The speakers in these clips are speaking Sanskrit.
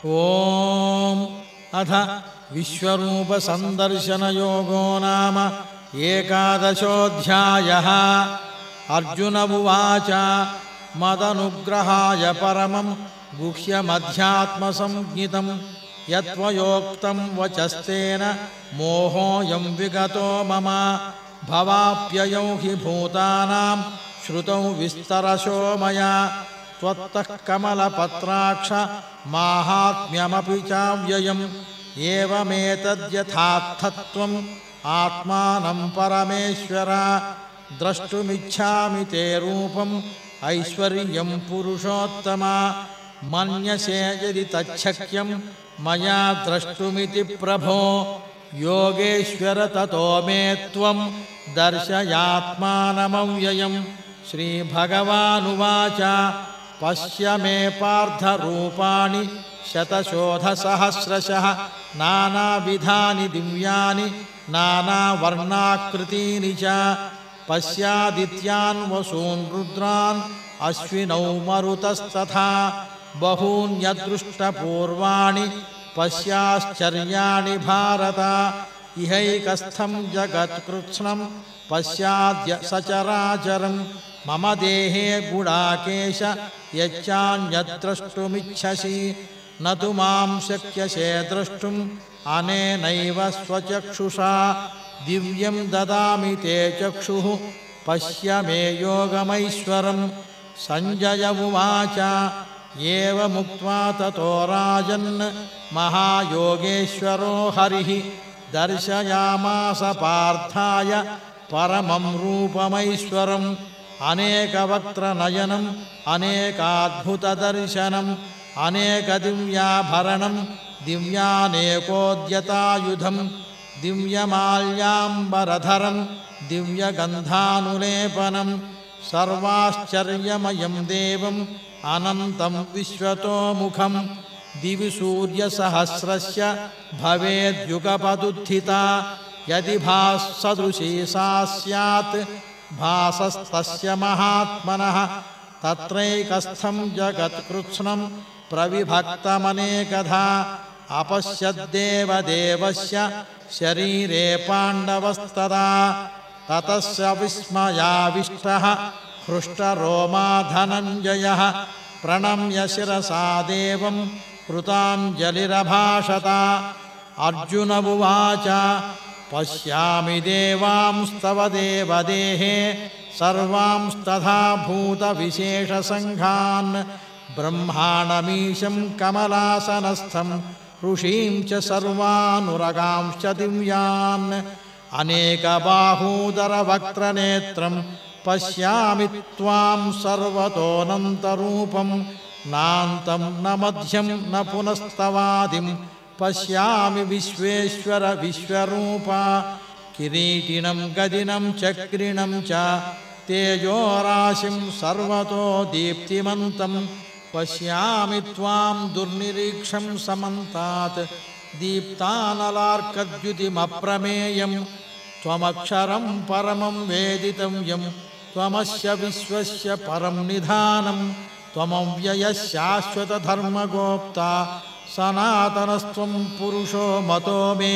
ॐ अथ विश्वरूपसन्दर्शनयोगो नाम एकादशोऽध्यायः। अर्जुन उवाच मदनुग्रहाय परमं गुह्यमध्यात्मसंज्ञितं यत्त्वयोक्तं वचस्तेन मोहोऽयं विगतो मम। भवाप्ययौ हि भूतानां श्रुतौ विस्तरशो मया त्वत्तः कमलपत्राक्ष माहात्म्यमपि चाव्ययम्। एवमेतद्यथार्थत्वम् आत्मानं परमेश्वर द्रष्टुमिच्छामि ते रूपम् ऐश्वर्यं पुरुषोत्तम। मन्यसे यदि तच्छक्यं मया द्रष्टुमिति प्रभो योगेश्वर ततो मे त्वं दर्शयात्मानमव्ययम्। श्रीभगवानुवाच पश्य मे पार्थरूपाणि शतशोधसहस्रशः नानाविधानि दिव्यानि नानावर्णाकृतीनि च। पश्यादित्यान् वसून् रुद्रान् अश्विनौ मरुतस्तथा बहून्यदृष्टपूर्वाणि पश्याश्चर्याणि भारत। इहैकस्थं जगत्कृत्स्नं पश्याद्य सचराचरं मम देहे गुडाकेश यच्चान्यद्द्रष्टुमिच्छसि न तु मां शक्यसे द्रष्टुम् अनेनैव स्वचक्षुषा। दिव्यं ददामि ते चक्षुः पश्य मे योगमैश्वरम्। सञ्जय उवाच एवमुक्त्वा ततो राजन् महायोगेश्वरो हरिः दर्शयामास पार्थाय परमं रूपमैश्वरम्। अनेकवक्त्रनयनम् अनेकाद्भुतदर्शनम् अनेकदिव्याभरणं दिव्यानेकोद्यतायुधं दिव्यमाल्याम्बरधरं दिव्यगन्धानुलेपनं सर्वाश्चर्यमयं देवम् अनन्तं विश्वतोमुखं। दिवि सूर्यसहस्रस्य भवेद्युगपदुत्थिता यदि भाससदृशी सा स्यात् भासस्तस्य महात्मनः। तत्रैकस्थं जगत्कृत्स्नं प्रविभक्तमनेकधा अपश्यद्देवदेवस्य शरीरे पाण्डवस्तदा। ततस्य विस्मयाविष्टः हृष्टरोमा धनञ्जयः प्रणम्य शिरसा देवं कृताञ्जलिरभाषत। अर्जुन उवाच पश्यामि देवांस्तव देवदेहे सर्वांस्तथा भूतविशेषसङ्घान् ब्रह्माणमीशं कमलासनस्थं ऋषीं च सर्वानुरगांश्च दिव्यान् अनेकबाहूदरवक्त्रनेत्रं पश्यामि त्वां सर्वतोऽनन्तरूपं नान्तं न मध्यं न पुनस्तवादिं पश्यामि विश्वेश्वर विश्वरूप। किरीटिनं गदिनं चक्रिणं च तेजोराशिं सर्वतो दीप्तिमन्तं पश्यामि त्वां दुर्निरीक्षं समन्तात् दीप्तानलार्कद्युतिमप्रमेयं। त्वमक्षरं परमं वेदितव्यं त्वमस्य विश्वस्य परं निधानं त्वमव्ययः शाश्वतधर्मगोप्ता सनातनस्त्वं पुरुषो मतो मे।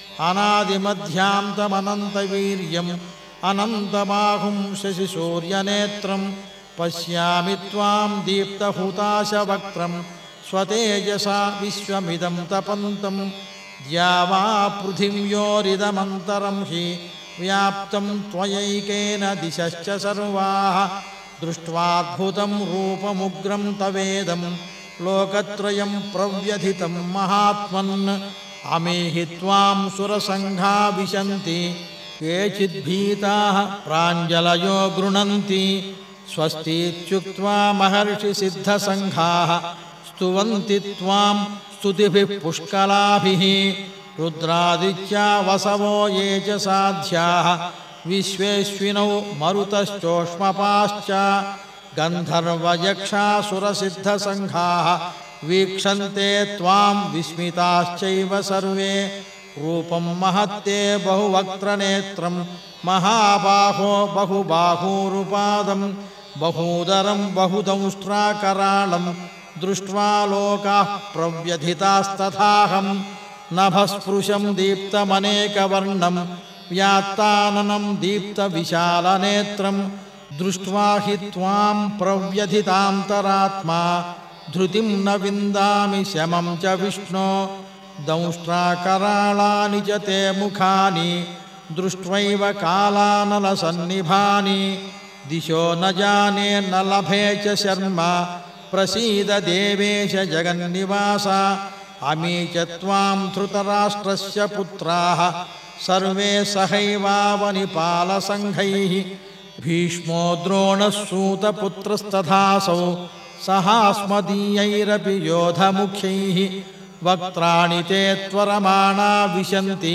अनादिमध्यान्तमनन्तवीर्यम् अनन्तबाहुं शशिसूर्यनेत्रं पश्यामि त्वां दीप्तहुताशवक्त्रं स्वतेजसा विश्वमिदं तपन्तं। द्यावा पृथिव्योरिदमन्तरं हि व्याप्तं त्वयैकेन दिशश्च सर्वाः। दृष्ट्वाद्भुतं रूपमुग्रं तवेदं लोकत्रयं प्रव्यथितं महात्मन्। अमीहि त्वां सुरसङ्घा विशन्ति केचिद्भीताः प्राञ्जलयो गृह्णन्ति। स्वस्तीत्युक्त्वा महर्षिसिद्धसङ्घाः स्तुवन्ति त्वां स्तुतिभिः पुष्कलाभिः। रुद्रादित्या वसवो ये च साध्याः विश्वेश्विनौ मरुतश्चोष्मपाश्च गन्धर्वयक्षासुरसिद्धसङ्घाः वीक्षन्ते त्वां विस्मिताश्चैव सर्वे। रूपं महत्ते बहुवक्त्रनेत्रं महाबाहो बहुबाहूरुपादं बहूदरं बहुदंष्ट्राकराळं दृष्ट्वा लोकाः प्रव्यथितास्तथाहं नभस्पृशं दीप्तमनेकवर्णं व्यात्ताननं दीप्तविशालनेत्रं दृष्ट्वा हि त्वां प्रव्यथितान्तरात्मा धृतिं न विन्दामि शमं च विष्णो दंष्ट्राकराळानि च ते मुखानि दृष्ट्वैव कालानलसन्निभानि दिशो न जाने न लभे च शर्मा प्रसीद देवेश जगन्निवास अमी च त्वां धृतराष्ट्रस्य पुत्राः सर्वे सहैवावनिपालसङ्घैः भीष्मो द्रोणः सूतपुत्रस्तथासौ सहास्मदीयैरपि योधमुख्यैः वक्त्राणि ते त्वरमाणा विशन्ति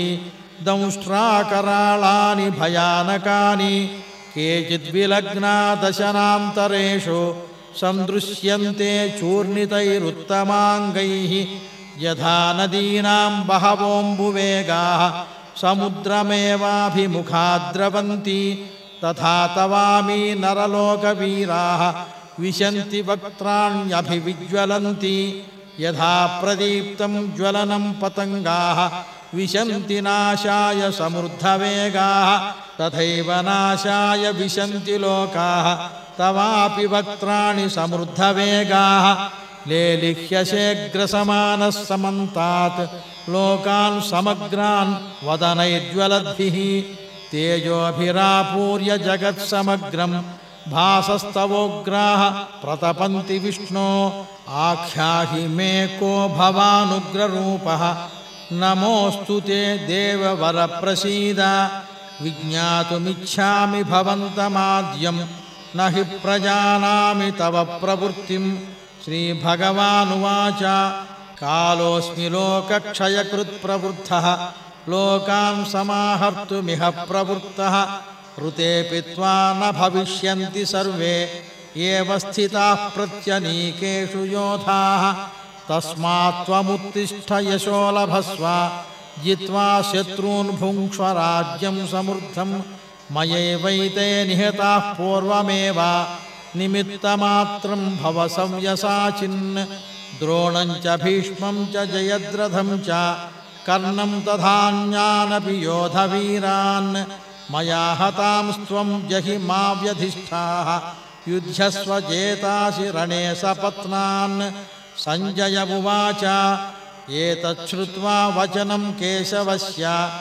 दंष्ट्राकराळानि भयानकानि केचिद्विलग्ना दशनान्तरेषु सन्दृश्यन्ते चूर्णितैरुत्तमाङ्गैः यथा नदीनां बहवोऽम्बुवेगाः समुद्रमेवाभिमुखा द्रवन्ति तथा तवामी नरलोकवीराः विशन्ति वक्त्राण्यभिविज्वलन्ति यथा प्रदीप्तं ज्वलनं पतङ्गाः विशन्ति नाशाय समृद्धवेगाः तथैव नाशाय विशन्ति लोकाः तवापि वक्त्राणि समृद्धवेगाः लेलिह्यशेघ्रसमानः समन्तात् लोकान् समग्रान् वदनैर्ज्वलद्भिः तेजोभिरापूर्य जगत्समग्रं भासस्तवोग्राः प्रतपन्ति विष्णो आख्याहि मे को भवानुग्ररूपः नमोऽस्तु ते देववरप्रसीद विज्ञातुमिच्छामि भवन्तमाद्यं न हि प्रजानामि तव प्रवृत्तिं श्रीभगवानुवाच कालोऽस्मि लोकक्षयकृत्प्रवृद्धः लोकान् समाहर्तुमिह प्रवृत्तः ऋतेऽपि त्वा न भविष्यन्ति सर्वे एव स्थिताः प्रत्यनीकेषु योधाः तस्मात् त्वमुत्तिष्ठ यशो लभस्व जित्वा शत्रून् भुङ्क्ष्व राज्यं समृद्धं मयैवैते निहताः पूर्वमेव निमित्तमात्रं भव सव्यसाचिन् द्रोणं च भीष्मं च जयद्रथं च कर्णं तथान्यानपि योधवीरान् मया हतांस्त्वं जहि मा व्यधिष्ठाः युध्यस्व जेतासि रणे सपत्नान् सञ्जय उवाच एतच्छ्रुत्वा वचनं केशवस्य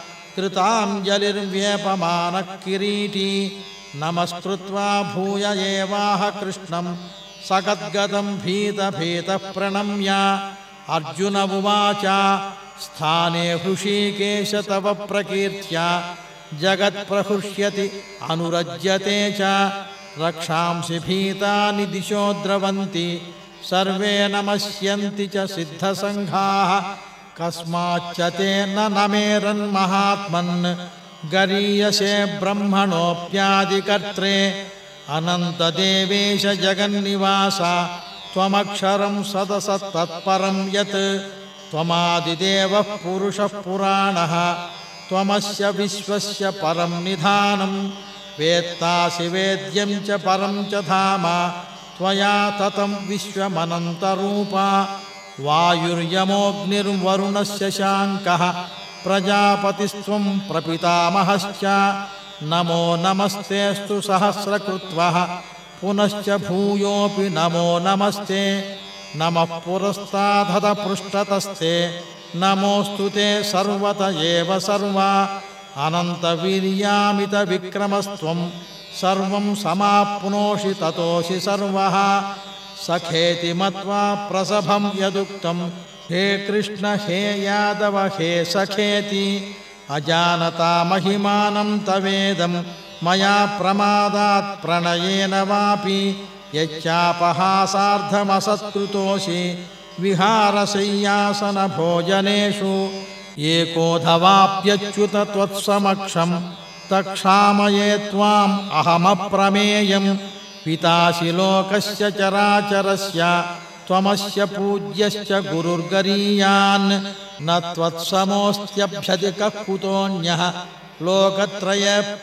कृताञ्जलिर्व्येपमानः किरीटी नमस्कृत्वा भूय एवाह कृष्णं सगद्गदं भीतभीतः प्रणम्य अर्जुन उवाच स्थाने हृषीकेश तव प्रकीर्त्या जगत्प्रहृष्यति अनुरज्यते च रक्षांसि भीतानि दिशो द्रवन्ति सर्वे नमस्यन्ति च सिद्धसङ्घाः कस्माच्च तेन नमेरन्महात्मन् गरीयसे ब्रह्मणोऽप्यादिकर्त्रे अनन्तदेवेश जगन्निवास त्वमक्षरं सदसत्तत्परं यत् त्वमादिदेवः पुरुषः पुराणः त्वमस्य विश्वस्य परं निधानं वेत्तासि वेद्यं च परं च धाम त्वया ततं विश्वमनन्तरूपा वायुर्यमोऽग्निर्वरुणस्य शाङ्कः प्रजापतिस्त्वं प्रपितामहश्च नमो नमस्तेऽस्तु सहस्रकृत्वः पुनश्च भूयोऽपि नमो नमस्ते नमः पुरस्तादथ पृष्ठतस्ते नमोऽस्तु ते सर्वत एव सर्वा अनन्तवीर्यामितविक्रमस्त्वं सर्वं समाप्नोषि ततोऽसि सर्वः सखेति मत्वा प्रसभं यदुक्तं हे कृष्ण हे यादव हे सखेति अजानता महिमानं तवेदं मया प्रमादात् प्रणयेन वापि यच्चापहासार्धमसत्कृतोषि विहारशय्यासनभोजनेषु एकोऽधवाप्यच्युत त्वत्समक्षं तक्षामये त्वाम् अहमप्रमेयं पितासि लोकस्य चराचरस्य त्वमस्य पूज्यश्च गुरुर्गरीयान् न त्वत्समोऽस्त्यभ्यधिकः कुतोऽन्यः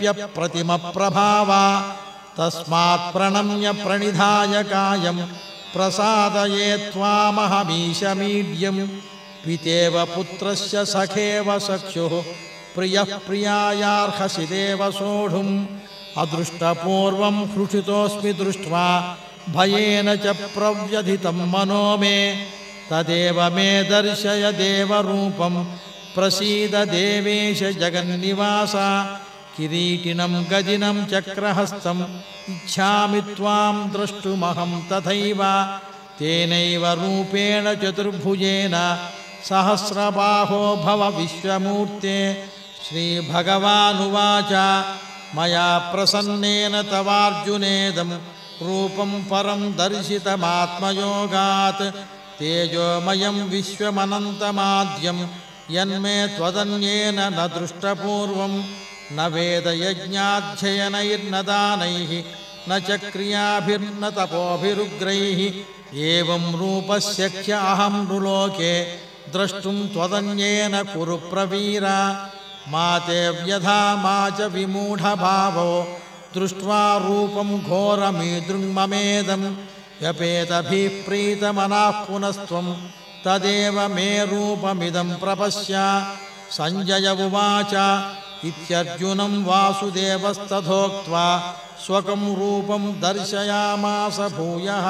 लोकत्रयेऽप्यप्रतिमप्रभावा तस्मात् प्रणम्य प्रणिधाय कायं प्रसादये त्वामहमीशमीड्यं पितेव पुत्रस्य सखेव सख्युः प्रियः प्रियायार्हसि देव सोढुम् अदृष्टपूर्वं हृषितोऽस्मि दृष्ट्वा भयेन च प्रव्यथितं मनो मे तदेव मे दर्शय देवरूपं प्रसीद देवेश जगन्निवास किरीटिनं गदिनं चक्रहस्तम् इच्छामि त्वां द्रष्टुमहं तथैव तेनैव रूपेण चतुर्भुजेन सहस्रबाहो भव विश्वमूर्ते श्रीभगवानुवाच मया प्रसन्नेन तवार्जुनेदं रूपं परं दर्शितमात्मयोगात् तेजोमयं विश्वमनन्तमाद्यं यन्मे त्वदन्येन न दृष्टपूर्वं न वेदयज्ञाध्ययनैर्न दानैः न च क्रियाभिर्न तपोभिरुग्रैः एवं रूपस्यख्य अहं नृलोके द्रष्टुं त्वदन्येन कुरु प्रवीर मा ते व्यथा मा च विमूढभावो दृष्ट्वा रूपं घोरमीदृङ्ममेदं व्यपेतभिः प्रीतमनाः पुनस्त्वं तदेव मे रूपमिदं प्रपश्य सञ्जय उवाच इत्यर्जुनं वासुदेवस्तथोक्त्वा स्वकं रूपं दर्शयामास भूयः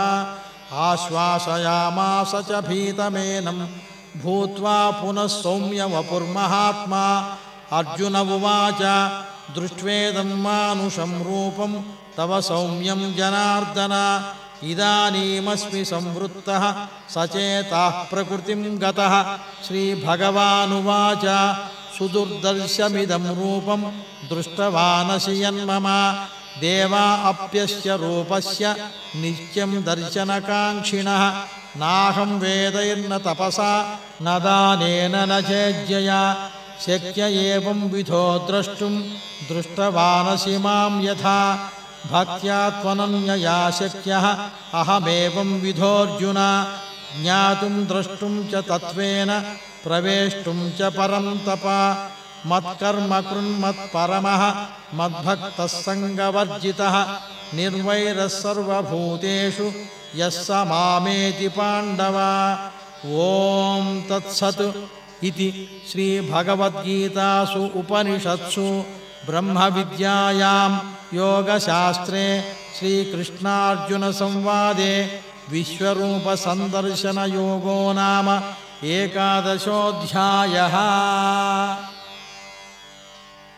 आश्वासयामास च भीतमेनं भूत्वा पुनः सौम्यवपुर्महात्मा अर्जुन उवाच दृष्ट्वेदं मानुषं रूपं तव सौम्यं जनार्दन इदानीमस्मि संवृत्तः सचेताः प्रकृतिं गतः श्रीभगवानुवाच सुदुर्दर्शमिदं रूपं दृष्टवानसि यन्मम देवा अप्यस्य रूपस्य नित्यं दर्शनकाङ्क्षिणः नाहं वेदैर्न तपसा न दानेन न चेज्यया शक्य एवं विधो द्रष्टुं दृष्टवानसि मां यथा भक्त्या त्वनन्यया शक्यः अहमेवं विधोऽर्जुन ज्ञातुं द्रष्टुं च तत्त्वेन प्रवेष्टुं च परं तप मत्कर्म कृन्मत्परमः मद्भक्तः सङ्गवर्जितः निर्वैरः सर्वभूतेषु यः स मामेति पाण्डव। ॐ तत्सत् इति श्रीभगवद्गीतासु उपनिषत्सु ब्रह्मविद्यायां योगशास्त्रे श्रीकृष्णार्जुनसंवादे विश्वरूपसन्दर्शनयोगो नाम 11 अध्यायः।